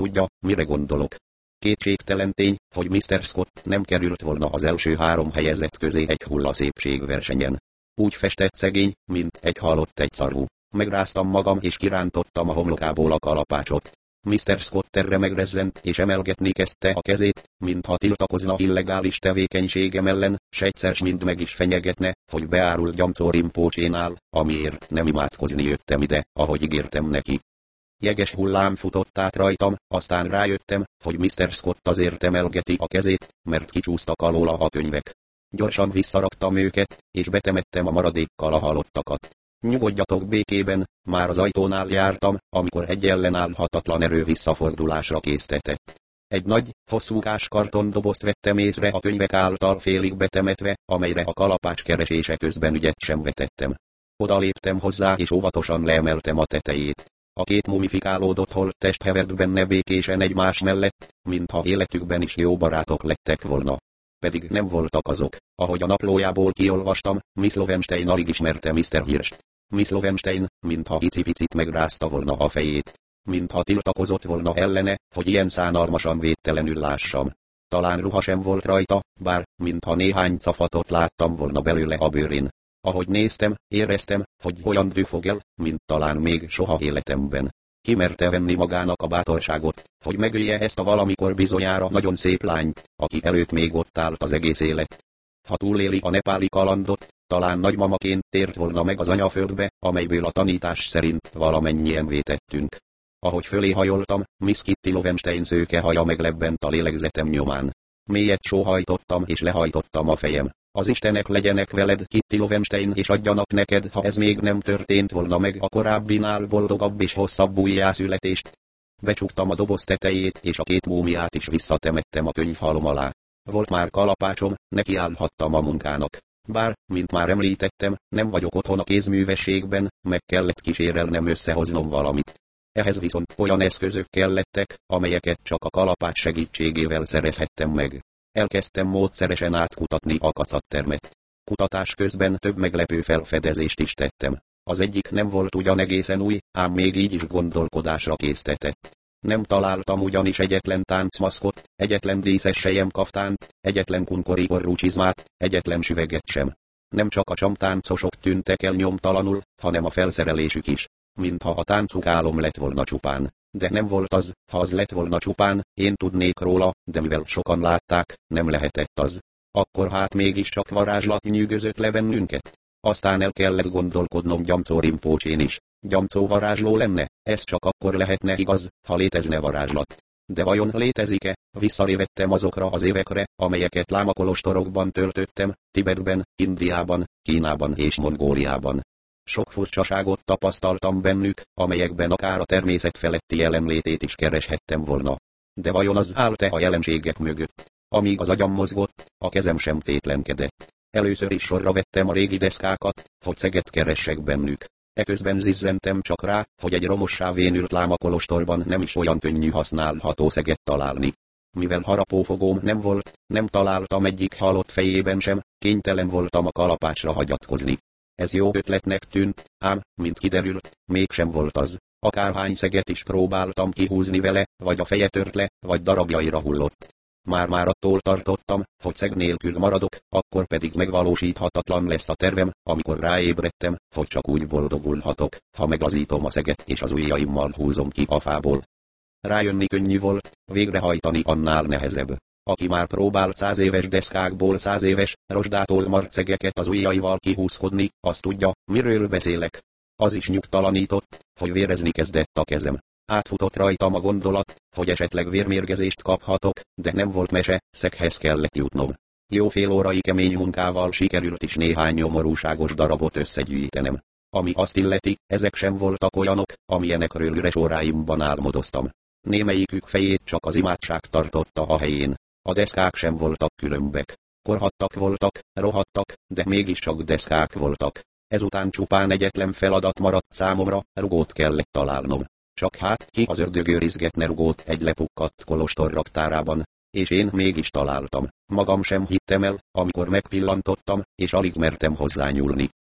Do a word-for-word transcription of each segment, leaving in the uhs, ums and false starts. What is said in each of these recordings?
tudja, mire gondolok. Kétségtelen tény, hogy miszter Scott nem került volna az első három helyezett közé egy hullaszépségversenyen. Úgy festett szegény, mint egy halott egyszarvú. Megráztam magam és kirántottam a homlokából a kalapácsot. miszter Scott erre megrezzent és emelgetni kezdte a kezét, mintha tiltakozna illegális tevékenységem ellen, s egyszer s mind meg is fenyegetne, hogy beárul Gyamcó Rinpoche-nál, amiért nem imádkozni jöttem ide, ahogy ígértem neki. Jeges hullám futott át rajtam, aztán rájöttem, hogy miszter Scott azért emelgeti a kezét, mert kicsúsztak alóla a könyvek. Gyorsan visszaraktam őket, és betemettem a maradékkal a halottakat. Nyugodjatok békében, már az ajtónál jártam, amikor egy ellenállhatatlan erő visszafordulásra késztetett. Egy nagy, hosszúkás kartondobozt vettem észre a könyvek által félig betemetve, amelyre a kalapács keresése közben ügyet sem vetettem. Oda léptem hozzá és óvatosan leemeltem a tetejét. A két mumifikálódott holttest hevert benne békésen egymás mellett, mintha életükben is jó barátok lettek volna. Pedig nem voltak azok, ahogy a naplójából kiolvastam, Miss Lowenstein alig ismerte miszter Hirst. Miss Lowenstein, mintha icipicit megrázta volna a fejét, mintha tiltakozott volna ellene, hogy ilyen szánalmasan védtelenül lássam. Talán ruha sem volt rajta, bár, mintha néhány cafatot láttam volna belőle a bőrén. Ahogy néztem, éreztem, hogy olyan dühfog el, mint talán még soha életemben. Ki merte venni magának a bátorságot, hogy megölje ezt a valamikor bizonyára nagyon szép lányt, aki előtt még ott állt az egész élet. Ha túléli a nepáli kalandot, talán nagymamaként tért volna meg az anyaföldbe, amelyből a tanítás szerint valamennyien vétettünk. Ahogy fölé hajoltam, Miss Kitty Lowenstein szőke haja meglebbent a lélegzetem nyomán. Mélyet sóhajtottam és lehajtottam a fejem. Az Istenek legyenek veled, Kitty Lowenstein, és adjanak neked, ha ez még nem történt volna meg, a korábbinál boldogabb és hosszabb újjászületést. Becsuktam a doboz tetejét, és a két múmiát is visszatemettem a könyvhalom alá. Volt már kalapácsom, nekiállhattam a munkának. Bár, mint már említettem, nem vagyok otthon a kézművességben, meg kellett kísérelnem összehoznom valamit. Ehhez viszont olyan eszközök kellettek, amelyeket csak a kalapács segítségével szerezhettem meg. Elkezdtem módszeresen átkutatni a kacattermet. Kutatás közben több meglepő felfedezést is tettem. Az egyik nem volt ugyan egészen új, ám még így is gondolkodásra késztetett. Nem találtam ugyanis egyetlen táncmaszkot, egyetlen díszes selyemkaftánt, egyetlen kunkori orrú csizmát, egyetlen süveget sem. Nem csak a csamtáncosok tűntek el nyomtalanul, hanem a felszerelésük is. Mintha a táncuk álom lett volna csupán. De nem volt az, ha az lett volna csupán, én tudnék róla, de mivel sokan látták, nem lehetett az. Akkor hát mégiscsak varázslat nyűgözött le bennünket. Aztán el kellett gondolkodnom Gyamcó Rinpoche-n is. Gyamcó varázsló lenne, ez csak akkor lehetne igaz, ha létezne varázslat. De vajon létezik-e? Visszarévettem azokra az évekre, amelyeket lámakolostorokban töltöttem, Tibetben, Indiában, Kínában és Mongóliában. Sok furcsaságot tapasztaltam bennük, amelyekben akár a természet feletti jelenlétét is kereshettem volna. De vajon az állt-e a jelenségek mögött? Amíg az agyam mozgott, a kezem sem tétlenkedett. Először is sorra vettem a régi deszkákat, hogy szeget keressek bennük. Eközben zizzentem csak rá, hogy egy romossá vénült lámakolostorban nem is olyan könnyű használható szeget találni. Mivel harapófogóm nem volt, nem találtam egyik halott fejében sem, kénytelen voltam a kalapácsra hagyatkozni. Ez jó ötletnek tűnt, ám, mint kiderült, mégsem volt az. Akárhány szeget is próbáltam kihúzni vele, vagy a feje tört le, vagy darabjaira hullott. Már-már attól tartottam, hogy szeg nélkül maradok, akkor pedig megvalósíthatatlan lesz a tervem, amikor ráébredtem, hogy csak úgy boldogulhatok, ha meglazítom a szeget és az ujjaimmal húzom ki a fából. Rájönni könnyű volt, végrehajtani annál nehezebb. Aki már próbált száz éves deszkákból száz éves, rozsdától mart szegeket az ujjaival kihúzkodni, azt tudja, miről beszélek. Az is nyugtalanított, hogy vérezni kezdett a kezem. Átfutott rajtam a gondolat, hogy esetleg vérmérgezést kaphatok, de nem volt mese, szeghez kellett jutnom. Jó fél órai kemény munkával sikerült is néhány nyomorúságos darabot összegyűjtenem. Ami azt illeti, ezek sem voltak olyanok, amilyenekről üres óráimban álmodoztam. Némelyikük fejét csak az imádság tartotta a helyén. A deszkák sem voltak különbek. Korhattak voltak, rohadtak, de mégiscsak deszkák voltak. Ezután csupán egyetlen feladat maradt számomra, rugót kellett találnom. Csak hát ki az ördög őrizgetne rugót egy lepukkadt kolostor raktárában, és én mégis találtam. Magam sem hittem el, amikor megpillantottam, és alig mertem hozzányúlni.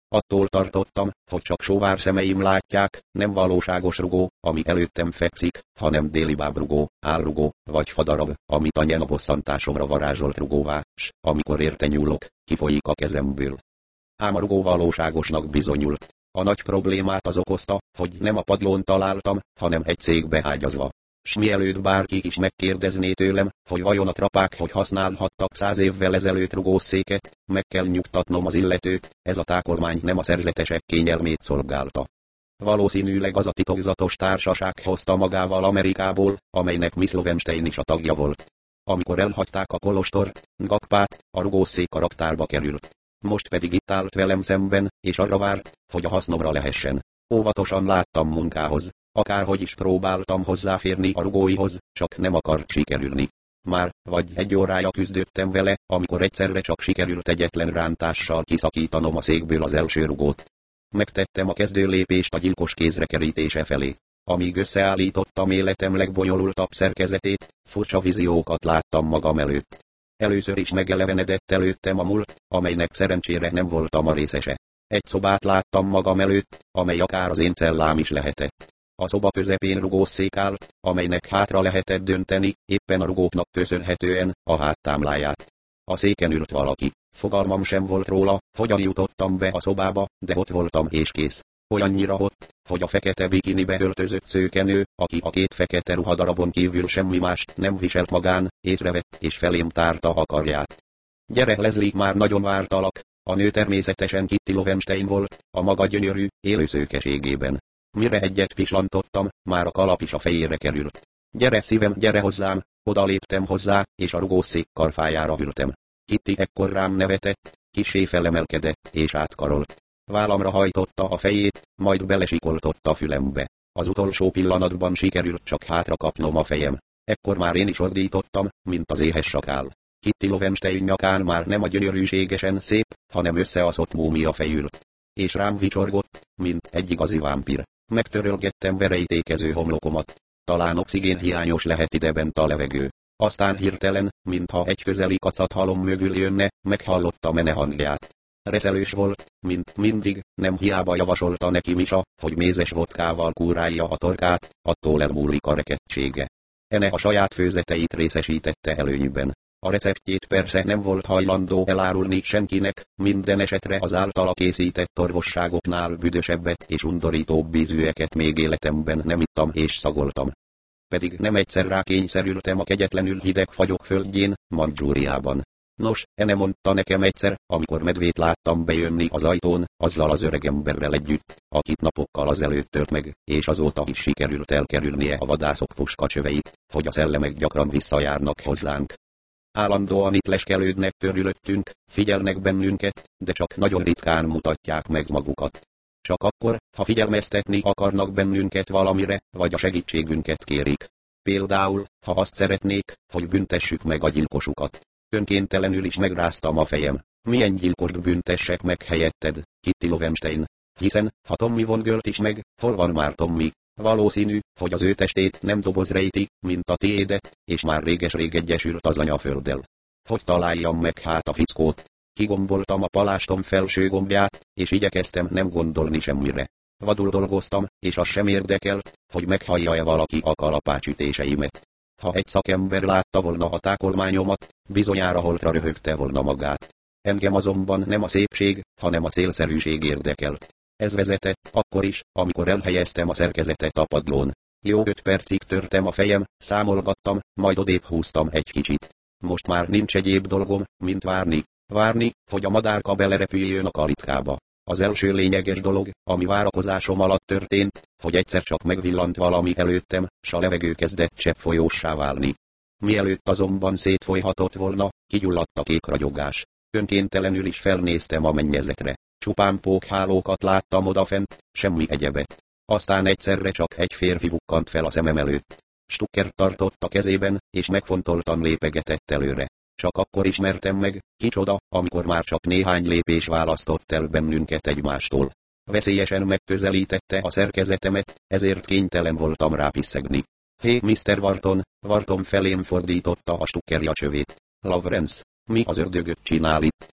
Attól tartottam, hogy csak sóvár szemeim látják, nem valóságos rugó, ami előttem fekszik, hanem délibáb rugó, álrugó, vagy fadarab, amit a bosszantásomra varázsolt rugóvá, s amikor érte nyúlok, kifolyik a kezemből. Ám a rugó valóságosnak bizonyult. A nagy problémát az okozta, hogy nem a padlón találtam, hanem egy cégbe ágyazva. S mielőtt bárki is megkérdezné tőlem, hogy vajon a trapák hogy használhattak száz évvel ezelőtt rugószéket, meg kell nyugtatnom az illetőt, ez a tákolmány nem a szerzetesek kényelmét szolgálta. Valószínűleg az a titokzatos társaság hozta magával Amerikából, amelynek Miss Lowenstein is a tagja volt. Amikor elhagyták a kolostort, Gakpát, a rugószék a raktárba került. Most pedig itt állt velem szemben, és arra várt, hogy a hasznomra lehessen. Óvatosan láttam munkához. Akárhogy is próbáltam hozzáférni a rugóihoz, csak nem akart sikerülni. Már vagy egy órája küzdöttem vele, amikor egyszerre csak sikerült egyetlen rántással kiszakítanom a székből az első rugót. Megtettem a kezdő lépést a gyilkos kézre kerítése felé. Amíg összeállítottam életem legbonyolultabb szerkezetét, furcsa víziókat láttam magam előtt. Először is megelevenedett előttem a múlt, amelynek szerencsére nem voltam a részese. Egy szobát láttam magam előtt, amely akár az én cellám is lehetett. A szoba közepén rugószék állt, amelynek hátra lehetett dönteni, éppen a rugóknak köszönhetően, a háttámláját. A széken ült valaki. Fogalmam sem volt róla, hogyan jutottam be a szobába, de ott voltam és kész. Olyannyira ott, hogy a fekete bikinibe öltözött szőkenő, aki a két fekete ruhadarabon kívül semmi mást nem viselt magán, észrevett és felém tárta a karját. Gyere Leslie, már nagyon vártalak. A nő természetesen Kitty Lowenstein volt, a maga gyönyörű, élő szőkeségében. Mire egyet pislantottam, már a kalap is a fejére került. Gyere szívem, gyere hozzám, oda léptem hozzá, és a rugószék karfájára ültem. Kitty ekkor rám nevetett, kissé felemelkedett és átkarolt. Vállamra hajtotta a fejét, majd belesikoltotta a fülembe. Az utolsó pillanatban sikerült csak hátra kapnom a fejem. Ekkor már én is ordítottam, mint az éhes sakál. Kitty Lowenstein nyakán már nem a gyönyörűségesen szép, hanem összeaszott múmia fejült. És rám vicsorgott, mint egy igazi vámpír. Megtörölgettem verejtékező homlokomat. Talán oxigénhiányos lehet idebent a levegő. Aztán hirtelen, mintha egy közeli kacathalom mögül jönne, meghallotta mene hangját. Reszelős volt, mint mindig, nem hiába javasolta neki Misa, hogy mézes vodkával kúrálja a torkát, attól elmúlik a rekedtsége. Ene a saját főzeteit részesítette előnyben. A receptjét persze nem volt hajlandó elárulni senkinek, minden esetre az általa készített orvosságoknál büdösebbet és undorítóbb ízűeket még életemben nem ittam és szagoltam. Pedig nem egyszer rákényszerültem a kegyetlenül hideg fagyok földjén, Mandzsúriában. Nos, Ene mondta nekem egyszer, amikor medvét láttam bejönni az ajtón, azzal az öregemberrel együtt, akit napokkal azelőtt tört meg, és azóta is sikerült elkerülnie a vadászok puskacsöveit, hogy a szellemek gyakran visszajárnak hozzánk. Állandóan itt leskelődnek körülöttünk, figyelnek bennünket, de csak nagyon ritkán mutatják meg magukat. Csak akkor, ha figyelmeztetni akarnak bennünket valamire, vagy a segítségünket kérik. Például, ha azt szeretnék, hogy büntessük meg a gyilkosukat. Önkéntelenül is megráztam a fejem. Milyen gyilkost büntessek meg helyetted, Kitty Lowenstein? Hiszen, ha Tommy von Gölt is meg, hol van már Tommy? Valószínű, hogy az ő testét nem doboz rejti, mint a tiédet, és már réges-rég egyesült az anyafölddel. Hogy találjam meg hát a fickót? Kigomboltam a palástom felső gombját, és igyekeztem nem gondolni semmire. Vadul dolgoztam, és az sem érdekelt, hogy meghallja-e valaki a kalapácsütéseimet. Ha egy szakember látta volna a tákolmányomat, bizonyára holtra röhögte volna magát. Engem azonban nem a szépség, hanem a célszerűség érdekelt. Ez vezetett akkor is, amikor elhelyeztem a szerkezetet a padlón. Jó öt percig törtem a fejem, számolgattam, majd odébb húztam egy kicsit. Most már nincs egyéb dolgom, mint várni. Várni, hogy a madárka belerepüljön a kalitkába. Az első lényeges dolog, ami várakozásom alatt történt, hogy egyszer csak megvillant valami előttem, s a levegő kezdett cseppfolyóssá válni. Mielőtt azonban szétfolyhatott volna, kigyulladt a kék ragyogás. Önkéntelenül is felnéztem a mennyezetre. Csupán pókhálókat láttam odafent, semmi egyebet. Aztán egyszerre csak egy férfi bukkant fel a szemem előtt. Stucker tartott a kezében, és megfontoltan lépegetett előre. Csak akkor ismertem meg, kicsoda, amikor már csak néhány lépés választott el bennünket egymástól. Veszélyesen megközelítette a szerkezetemet, ezért kénytelen voltam rápiszegni. Hé, miszter Wharton, Wharton felém fordította a Stuckerja csövét. Lawrence, mi az ördögöt csinál itt?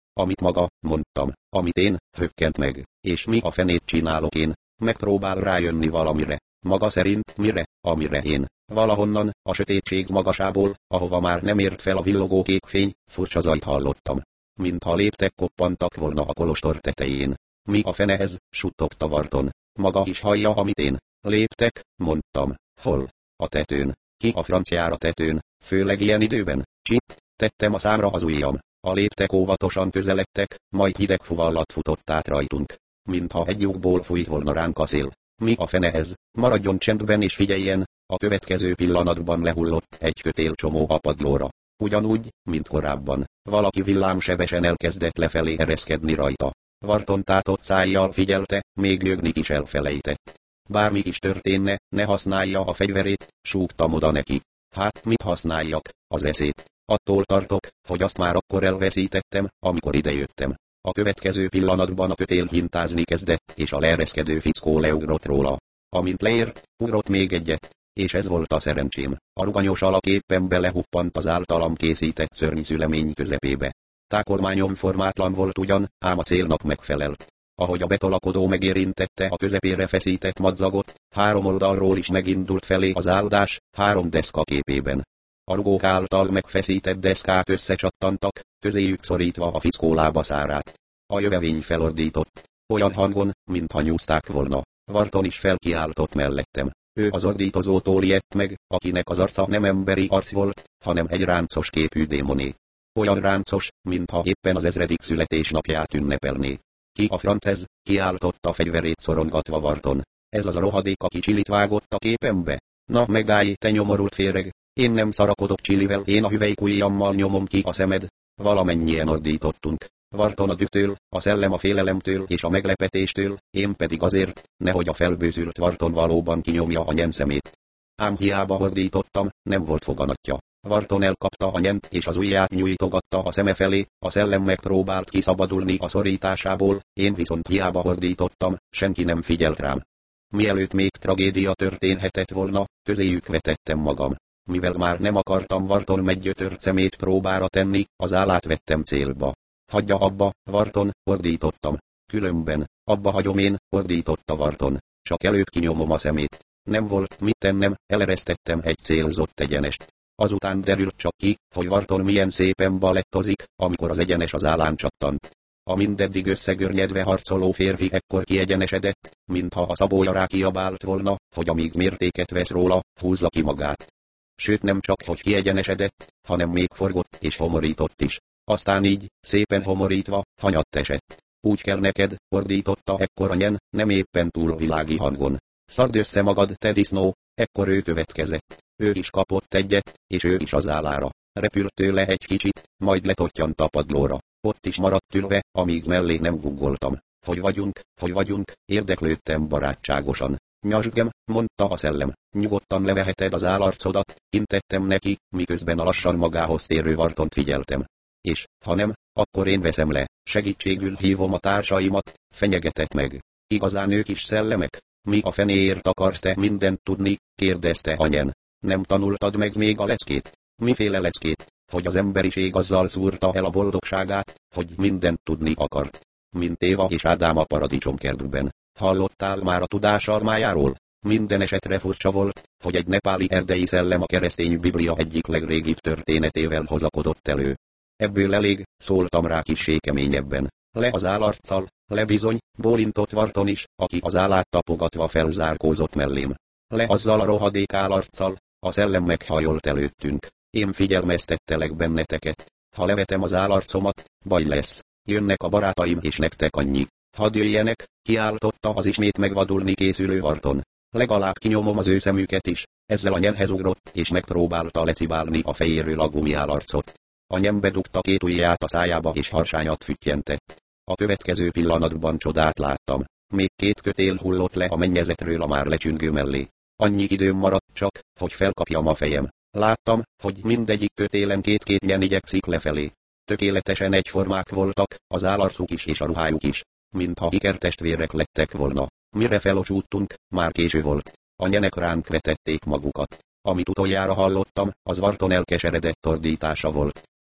Amit maga, mondtam, amit én, hökkent meg, és mi a fenét csinálok én, megpróbál rájönni valamire, maga szerint mire, amire én, valahonnan, a sötétség magasából, ahova már nem ért fel a villogó kék fény, furcsa zajt hallottam. Mintha léptek koppantak volna a kolostor tetején. Mi a fenehez, suttogta Wharton. Maga is hallja, amit én. Léptek, mondtam. Hol? A tetőn. Ki a franciára tetőn, főleg ilyen időben? Csit, tettem a számra az ujjam. A léptek óvatosan közeledtek, majd hideg fuvallat futott át rajtunk. Mintha egy lyukból fújt volna ránk a szél. Mi a fenehez? Maradjon csendben és figyeljen, a következő pillanatban lehullott egy kötélcsomó a padlóra. Ugyanúgy, mint korábban, valaki villámsebesen elkezdett lefelé ereszkedni rajta. Wharton tátott szájjal figyelte, még nyögni is elfelejtett. Bármi is történne, ne használja a fegyverét, súgtam oda neki. Hát mit használjak, az eszét? Attól tartok, hogy azt már akkor elveszítettem, amikor idejöttem. A következő pillanatban a kötél hintázni kezdett, és a leereszkedő fickó leugrott róla. Amint leért, ugrott még egyet, és ez volt a szerencsém. A ruganyos alak éppen belehuppant az általam készített szörnyszülemény közepébe. Tákolmányom formátlan volt ugyan, ám a célnak megfelelt. Ahogy a betolakodó megérintette a közepére feszített madzagot, három oldalról is megindult felé az áldás, három deszka képében. A rugók által megfeszített deszkák összecsattantak, közéjük szorítva a fickó lábaszárát. A jövevény felordított, olyan hangon, mintha nyúzták volna. Wharton is felkiáltott mellettem. Ő az ordítozótól ijedt meg, akinek az arca nem emberi arc volt, hanem egy ráncos képű démoné. Olyan ráncos, mintha éppen az ezredik születésnapját ünnepelné. Ki a franc ez? Kiáltotta fegyverét szorongatva Wharton. Ez az a rohadék, aki csilit vágott a képembe. Na megállj, te nyomorult féreg, én nem szarakodok csilivel, én a hüvelykujjammal nyomom ki a szemed. Valamennyien ordítottunk. Wharton a dühtől, a szellem a félelemtől és a meglepetéstől, én pedig azért, nehogy a felbőzült Wharton valóban kinyomja a nyem szemét. Ám hiába ordítottam, nem volt foganatja. Wharton elkapta a nyent és az ujját nyújtogatta a szeme felé, a szellem megpróbált kiszabadulni a szorításából, én viszont hiába ordítottam, senki nem figyelt rám. Mielőtt még tragédia történhetett volna, közéjük vetettem magam. Mivel már nem akartam Wharton meggyötört szemét próbára tenni, az állát vettem célba. Hagyja abba, Wharton, ordítottam. Különben, abba hagyom én, ordította Wharton. Csak előbb kinyomom a szemét. Nem volt mit tennem, eleresztettem egy célzott egyenest. Azután derült csak ki, hogy Wharton milyen szépen balettozik, amikor az egyenes az állán csattant. A mindeddig összegörnyedve harcoló férfi ekkor kiegyenesedett, mintha a szabója rákiabált volna, hogy amíg mértéket vesz róla, húzza ki magát. Sőt nem csak hogy kiegyenesedett, hanem még forgott és homorított is. Aztán így, szépen homorítva, hanyatt esett. Úgy kell neked, ordította ekkor a nyen, nem éppen túl világi hangon. Szard össze magad, te disznó, ekkor ő következett. Ő is kapott egyet, és ő is az állára. Repült tőle egy kicsit, majd letottyant a padlóra. Ott is maradt ülve, amíg mellé nem guggoltam. Hogy vagyunk, hogy vagyunk, érdeklődtem barátságosan. Nyasgem, mondta a szellem, nyugodtan leveheted az állarcodat, intettem neki, miközben a lassan magához térő Whartont figyeltem. És, ha nem, akkor én veszem le, segítségül hívom a társaimat, fenyegetett meg. Igazán ők is szellemek? Mi a fenéért akarsz te mindent tudni? Kérdezte a nyen. Nem tanultad meg még a leckét? Miféle leckét? Hogy az emberiség azzal szúrta el a boldogságát, hogy mindent tudni akart. Mint Éva és Ádám a paradicsomkertben. Hallottál már a tudás almájáról? Minden esetre furcsa volt, hogy egy nepáli erdei szellem a keresztény Biblia egyik legrégibb történetével hozakodott elő. Ebből elég, szóltam rá kissé keményebben. Le az állarccal, le bizony, bólintott Wharton is, aki az állát tapogatva felzárkózott mellém. Le azzal a rohadék állarccal, a szellem meghajolt előttünk. Én figyelmeztettelek benneteket. Ha levetem az állarcomat, baj lesz. Jönnek a barátaim és nektek annyi. Hadd jöjjenek, kiáltotta az ismét megvadulni készülő Wharton. Legalább kinyomom az ő szemüket is. Ezzel a nyenhez ugrott és megpróbálta lecibálni a fejéről a gumiállarcot. A nyem bedugta két ujját a szájába és harsányat füttyentett. A következő pillanatban csodát láttam. Még két kötél hullott le a mennyezetről a már lecsüngő mellé. Annyi időm maradt csak, hogy felkapjam a fejem. Láttam, hogy mindegyik kötélen két-két nyen igyekszik lefelé. Tökéletesen egyformák voltak, az állarcuk is és a ruhájuk is. Mintha ikertestvérek lettek volna. Mire felocsúttunk, már késő volt. A nyenek ránk vetették magukat. Amit utoljára hallottam, az Wharton elkeseredett ordítása volt.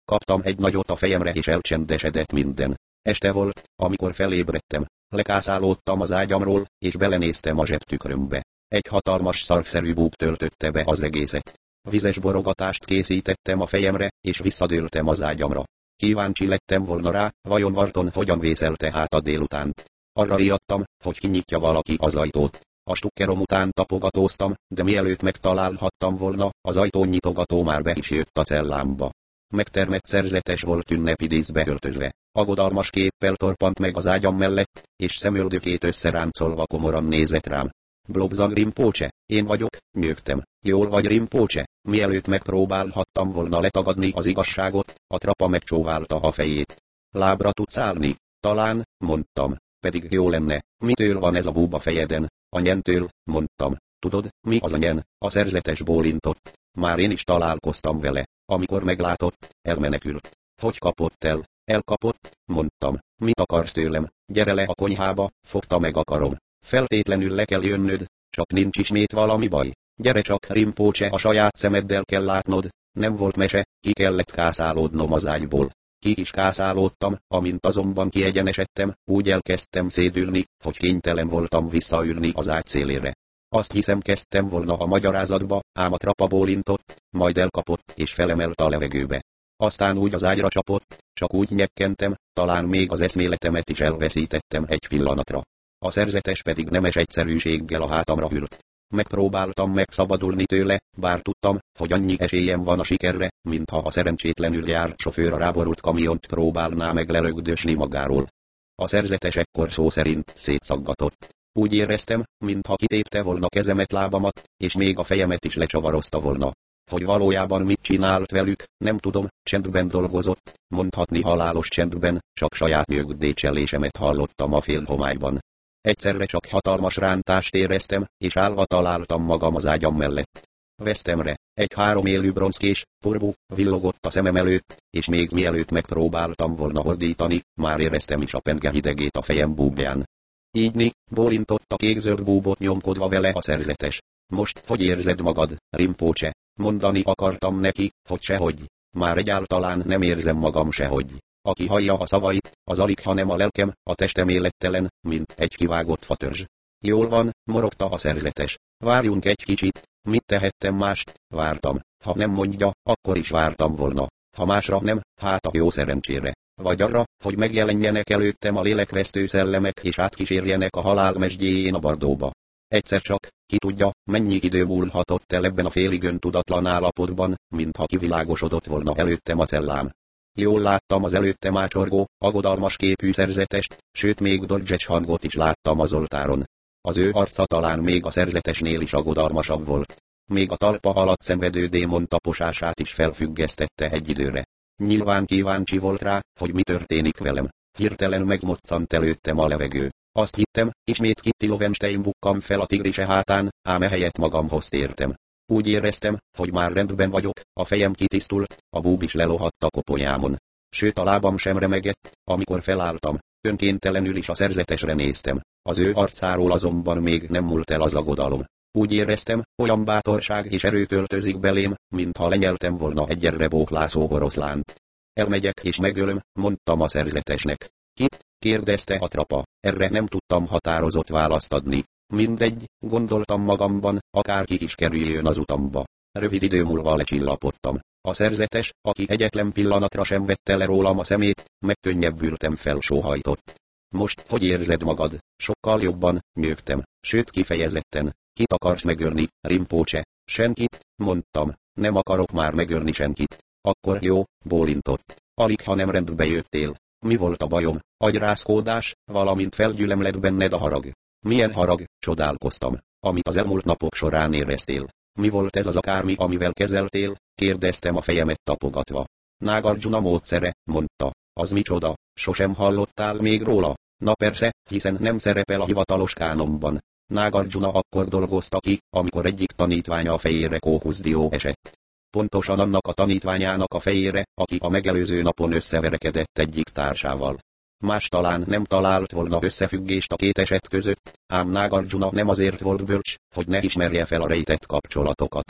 Kaptam egy nagyot a fejemre és elcsendesedett minden. Este volt, amikor felébredtem. Lekászálódtam az ágyamról, és belenéztem a zsebtükrömbe. Egy hatalmas szarvszerű búb töltötte be az egészet. Vizes borogatást készítettem a fejemre, és visszadőltem az ágyamra. Kíváncsi lettem volna rá, vajon Varton hogyan vészelte hát a délutánt. Arra riadtam, hogy kinyitja valaki az ajtót. A stukkerom után tapogatóztam, de mielőtt megtalálhattam volna, az ajtónyitogató már be is jött a cellámba. Megtermett szerzetes volt ünnepi díszbe öltözve. Aggodalmas képpel torpant meg az ágyam mellett, és szemöldökét összeráncolva komoran nézett rám. Blobzag Rinpoche, én vagyok, nyögtem. Jól vagy Rinpoche? Mielőtt megpróbálhattam volna letagadni az igazságot, a trapa megcsóválta a fejét. Lábra tudsz állni? Talán, mondtam. Pedig jó lenne. Mitől van ez a búb a fejeden? A nyentől, mondtam. Tudod, mi az a nyen? A szerzetes bólintott. Már én is találkoztam vele. Amikor meglátott, elmenekült. Hogy kapott el? Elkapott, mondtam. Mit akarsz tőlem? Gyere le a konyhába, fogta meg a karom. Feltétlenül le kell jönnöd, csak nincs ismét valami baj. Gyere csak, Rinpoche, a saját szemeddel kell látnod. Nem volt mese, ki kellett kászálódnom az ágyból. Ki is kászálódtam, amint azonban kiegyenesedtem, úgy elkezdtem szédülni, hogy kénytelen voltam visszaülni az ágy szélére. Azt hiszem, kezdtem volna a magyarázatba, ám a trapa bólintott, majd elkapott és felemelt a levegőbe. Aztán úgy az ágyra csapott, csak úgy nyekkentem, talán még az eszméletemet is elveszítettem egy pillanatra. A szerzetes pedig nemes egyszerűséggel a hátamra hűlt. Megpróbáltam megszabadulni tőle, bár tudtam, hogy annyi esélyem van a sikerre, mintha a szerencsétlenül járt sofőr a ráborult kamiont próbálná meg lelögdösni magáról. A szerzetes ekkor szó szerint szétszaggatott. Úgy éreztem, mintha kitépte volna kezemet, lábamat, és még a fejemet is lecsavarozta volna. Hogy valójában mit csinált velük, nem tudom, csendben dolgozott, mondhatni halálos csendben, csak saját nyögdécselésemet hallottam a félhomályban. Egyszerre csak hatalmas rántást éreztem, és állva találtam magam az ágyam mellett. Vesztemre, egy három élő bronzkés, purbu, villogott a szemem előtt, és még mielőtt megpróbáltam volna hordítani, már éreztem is a penge hidegét a fejem búbján. Ígyni, bólintott a kékzöld búbot nyomkodva vele a szerzetes. Most, hogy érzed magad, Rinpoche? Mondani akartam neki, hogy sehogy. Már egyáltalán nem érzem magam sehogy. Aki hallja a szavait, az alig, hanem a lelkem, a testem élettelen, mint egy kivágott fatörzs. Jól van, morogta a szerzetes. Várjunk egy kicsit, mit tehettem mást? Vártam. Ha nem mondja, akkor is vártam volna. Ha másra nem, hát a jó szerencsére. Vagy arra, hogy megjelenjenek előttem a lélekvesztő szellemek és átkísérjenek a halál mesdjéjén a Bardóba. Egyszer csak, ki tudja, mennyi idő múlhatott el ebben a félig öntudatlan állapotban, mintha kivilágosodott volna előttem a cellám. Jól láttam az előttem ácsorgó, aggodalmas képű szerzetest, sőt még Dordzsecs hangot is láttam az oltáron. Az ő arca talán még a szerzetesnél is aggodalmasabb volt. Még a talpa alatt szenvedő démon taposását is felfüggesztette egy időre. Nyilván kíváncsi volt rá, hogy mi történik velem. Hirtelen megmoccant előttem a levegő. Azt hittem, ismét Kitty Lovenstein bukkam fel a tigrise hátán, ám ehelyett magamhoz tértem. Úgy éreztem, hogy már rendben vagyok, a fejem kitisztult, a búb is lelohadt a koponyámon. Sőt, a lábam sem remegett, amikor felálltam. Önkéntelenül is a szerzetesre néztem. Az ő arcáról azonban még nem múlt el az aggodalom. Úgy éreztem, olyan bátorság és erő költözik belém, mintha lenyeltem volna egy erre bóklászó oroszlánt. Elmegyek és megölöm, mondtam a szerzetesnek. Kit? Kérdezte a trapa. Erre nem tudtam határozott választ adni. Mindegy, gondoltam magamban, akárki is kerüljön az utamba. Rövid idő múlva lecsillapodtam. A szerzetes, aki egyetlen pillanatra sem vette le rólam a szemét, megkönnyebbültem, felsóhajtott. Most, hogy érzed magad? Sokkal jobban, nyögtem, sőt kifejezetten. Kit akarsz megölni, Rinpoche? Senkit, mondtam, nem akarok már megölni senkit. Akkor jó, bólintott. Alig, ha nem rendbe jöttél. Mi volt a bajom? Agyrázkódás, valamint felgyülemlett benned a harag. Milyen harag? Csodálkoztam. Amit az elmúlt napok során éreztél. Mi volt ez az akármi, amivel kezeltél? Kérdeztem a fejemet tapogatva. Nagarjuna módszere, mondta. Az micsoda? Sosem hallottál még róla? Na persze, hiszen nem szerepel a hivatalos kánomban. Nagarjuna akkor dolgozta ki, amikor egyik tanítványa a fejére kókuszdió esett. Pontosan annak a tanítványának a fejére, aki a megelőző napon összeverekedett egyik társával. Más talán nem talált volna összefüggést a két eset között, ám Nagarjuna nem azért volt bölcs, hogy ne ismerje fel a rejtett kapcsolatokat.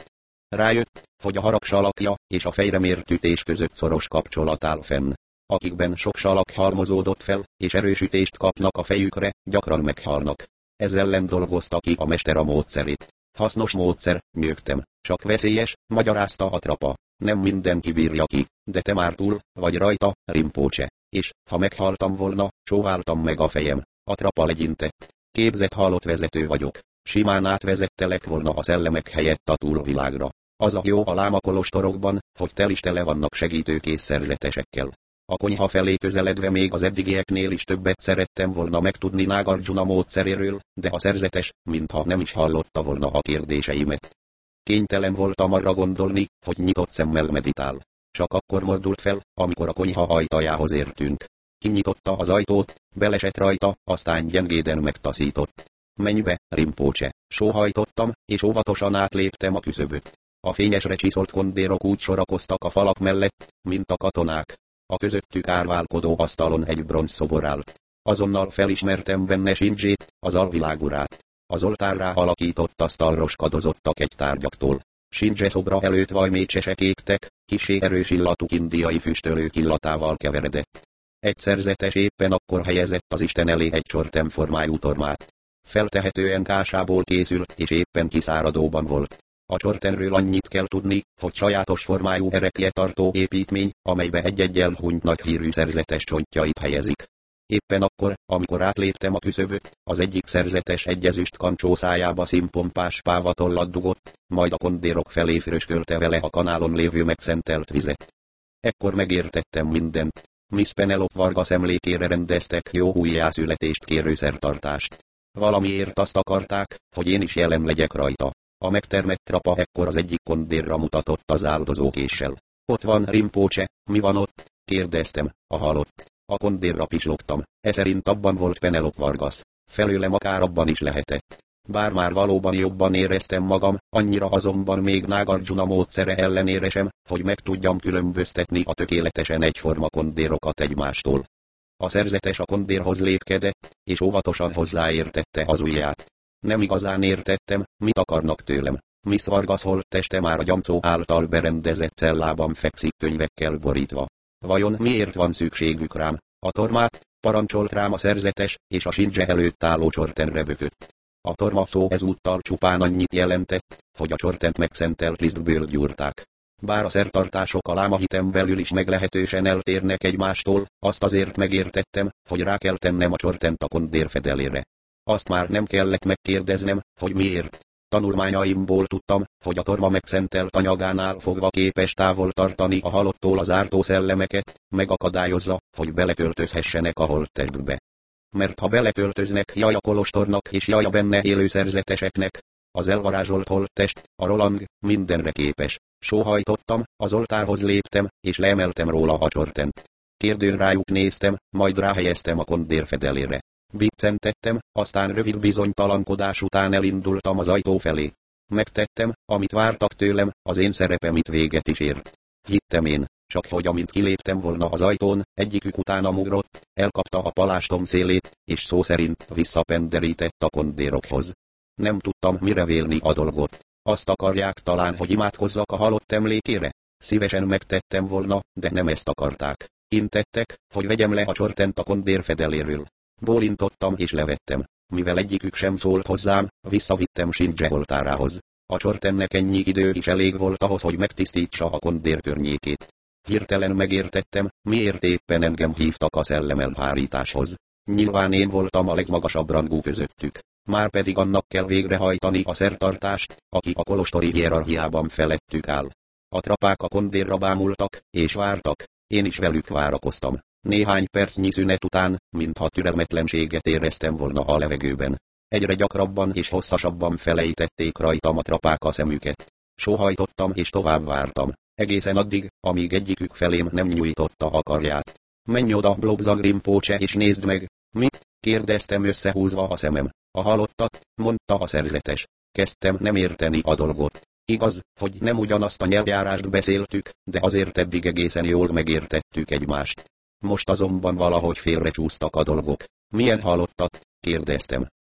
Rájött, hogy a harag salakja és a fejre mért ütés között szoros kapcsolat áll fenn. Akikben sok salak halmozódott fel, és erős ütést kapnak a fejükre, gyakran meghalnak. Ez ellen dolgozta ki a mester a módszerét. Hasznos módszer, nyögtem, csak veszélyes, magyarázta a trapa. Nem mindenki bírja ki, de te már túl vagy rajta, Rinpoche. És, ha meghaltam volna, csóváltam meg a fejem. A trapa legyintett. Képzett halott vezető vagyok. Simán átvezettelek volna a szellemek helyett a túlvilágra. Az a jó a lámakolostorokban, hogy tel is tele vannak segítőkész szerzetesekkel. A konyha felé közeledve még az eddigieknél is többet szerettem volna megtudni Nagarjuna módszeréről, de a szerzetes, mintha nem is hallotta volna a kérdéseimet. Kénytelen voltam arra gondolni, hogy nyitott szemmel meditál. Csak akkor mordult fel, amikor a konyha ajtajához értünk. Kinyitotta az ajtót, belesett rajta, aztán gyengéden megtaszított. Menj be, Rinpoche, sóhajtottam, és óvatosan átléptem a küszöböt. A fényesre csiszolt kondérok úgy sorakoztak a falak mellett, mint a katonák. A közöttük árválkodó asztalon egy bronzszobor állt. Azonnal felismertem benne Shinjét, az alvilágurát. Az oltárrá alakított asztal roskadozottak egy tárgyaktól. Shinje szobra előtt vajmécsesek égtek, kissé erős illatú indiai füstölők illatával keveredett. Egy szerzetes éppen akkor helyezett az Isten elé egy csortem formájú tormát. Feltehetően kásából készült és éppen kiszáradóban volt. A csortenről annyit kell tudni, hogy sajátos formájú erekje tartó építmény, amelybe egy-egy elhunyt nagy hírű szerzetes csontjait helyezik. Éppen akkor, amikor átléptem a küszöböt, az egyik szerzetes egy ezüst kancsó szájába színpompás pávatollat dugott, majd a kondérok felé fröskölte vele a kanálon lévő megszentelt vizet. Ekkor megértettem mindent. Miss Penelope Vargas emlékére rendeztek jó újjászületést kérő szertartást. Valamiért azt akarták, hogy én is jelen legyek rajta. A megtermett trapa ekkor az egyik kondérra mutatott az áldozókéssel. Ott van Rinpoche, mi van ott? Kérdeztem, a halott. A kondérra pislogtam, e szerint abban volt Penelope Vargas. Felőlem akár abban is lehetett. Bár már valóban jobban éreztem magam, annyira azonban még Nagarjuna módszere ellenére sem, hogy meg tudjam különböztetni a tökéletesen egyforma kondérokat egymástól. A szerzetes a kondérhoz lépkedett, és óvatosan hozzáértette az ujját. Nem igazán értettem, mit akarnak tőlem. Miss Vargas holtteste már a gyamcó által berendezett cellában fekszik könyvekkel borítva. Vajon miért van szükségük rám? A tormát, parancsolt rám a szerzetes, és a Shinje előtt álló csortenre bökött. A torma szó ezúttal csupán annyit jelentett, hogy a csortent megszentelt lisztből gyúrták. Bár a szertartások a lámahiten belül is meglehetősen eltérnek egymástól, azt azért megértettem, hogy rá kell tennem a csortent a kondér fedelére. Azt már nem kellett megkérdeznem, hogy miért. Tanulmányaimból tudtam, hogy a torma megszentelt anyagánál fogva képes távol tartani a halottól az ártó szellemeket, megakadályozza, hogy beleköltözhessenek a holttestbe. Mert ha beleköltöznek jaj a kolostornak és jaj a benne élő szerzeteseknek, az elvarázsolt holttest, a rolang, mindenre képes. Sóhajtottam, az oltárhoz léptem, és leemeltem róla a csortent. Kérdőn rájuk néztem, majd ráhelyeztem a kondér fedelére. Biccentettem, aztán rövid bizonytalankodás után elindultam az ajtó felé. Megtettem, amit vártak tőlem, az én szerepem itt véget is ért. Hittem én, csak hogy amint kiléptem volna az ajtón, egyikük utánam ugrott, elkapta a palástom szélét, és szó szerint visszapenderített a kondérokhoz. Nem tudtam mire vélni a dolgot. Azt akarják talán, hogy imádkozzak a halott emlékére? Szívesen megtettem volna, de nem ezt akarták. Intettek, hogy vegyem le a csortent a kondér fedeléről. Bólintottam és levettem. Mivel egyikük sem szólt hozzám, visszavittem Shinje oltárához. A csortennek ennyi idő is elég volt ahhoz, hogy megtisztítsa a kondér környékét. Hirtelen megértettem, miért éppen engem hívtak a szellemelhárításhoz. Nyilván én voltam a legmagasabb rangú közöttük. Márpedig annak kell végrehajtani a szertartást, aki a kolostori hierarchiában felettük áll. A trapák a kondérra bámultak, és vártak, én is velük várakoztam. Néhány percnyi szünet után, mintha türelmetlenséget éreztem volna a levegőben. Egyre gyakrabban és hosszasabban felejtették rajtam a trapák a szemüket. Sóhajtottam és tovább vártam, egészen addig, amíg egyikük felém nem nyújtotta a karját. Menj oda, Blobzang Rinpoche, és nézd meg! Mit? Kérdeztem összehúzva a szemem. A halottat, mondta a szerzetes. Kezdtem nem érteni a dolgot. Igaz, hogy nem ugyanazt a nyelvjárást beszéltük, de azért eddig egészen jól megértettük egymást. Most azonban valahogy félrecsúsztak a dolgok. Milyen halottat? Kérdeztem.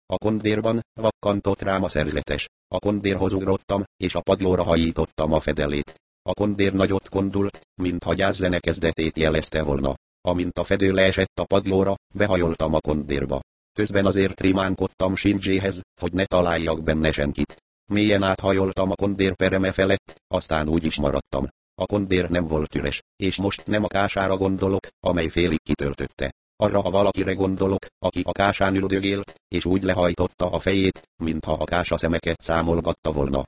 A kondérban vakkantott rám a szerzetes. A kondérhoz ugrottam, és a padlóra hajítottam a fedelét. A kondér nagyot kondult, mintha gyászzene kezdetét jelezte volna. Amint a fedő leesett a padlóra, behajoltam a kondérba. Közben azért rimánkodtam Shinjihez, hogy ne találjak benne senkit. Mélyen áthajoltam a kondér pereme felett, aztán úgy is maradtam. A kondér nem volt üres, és most nem a kására gondolok, amely félig kitöltötte. Arra a valakire gondolok, aki a kásán üldögélt, és úgy lehajtotta a fejét, mintha a kása szemeket számolgatta volna.